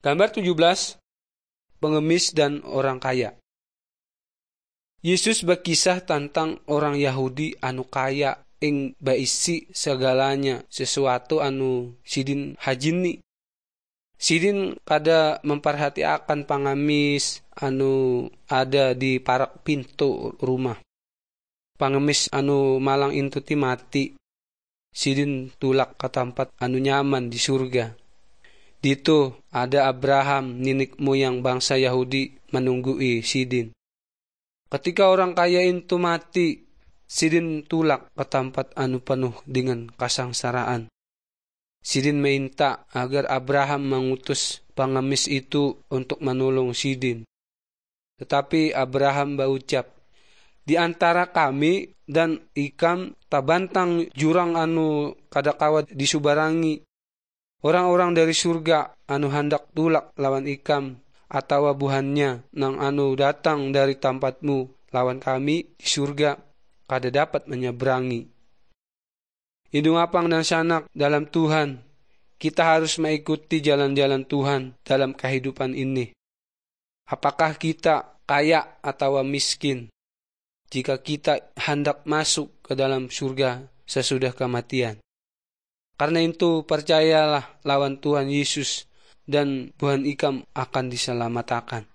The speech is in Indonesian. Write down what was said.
Gambar 17, pengemis dan orang kaya. Yesus berkisah tentang orang Yahudi anu kaya ing baisi segalanya sesuatu anu sidin hajini. Sidin kada memperhatiakan pangamis anu ada di parak pintu rumah. Pangemis anu malang intuti mati. Sidin tulak ke tempat anu nyaman di surga. Dito ada Abraham, ninik moyang bangsa Yahudi menunggui sidin. Ketika orang kaya itu mati, sidin tulak ke tempat anu penuh dengan kasangsaraan. Sidin minta agar Abraham mengutus pengemis itu untuk menolong sidin. Tetapi Abraham berucap, "Di antara kami dan ikam tabantang jurang anu kadakawat disubarangi. Orang-orang dari surga anu hendak tulak lawan ikam atau buhannya nang anu datang dari tempatmu lawan kami di surga kada dapat menyeberangi." Hidung apang dan sanak dalam Tuhan, kita harus mengikuti jalan-jalan Tuhan dalam kehidupan ini. Apakah kita kaya atau miskin? Jika kita hendak masuk ke dalam surga sesudah kematian. Karena itu percayalah lawan Tuhan Yesus dan buhan ikam akan diselamatkan.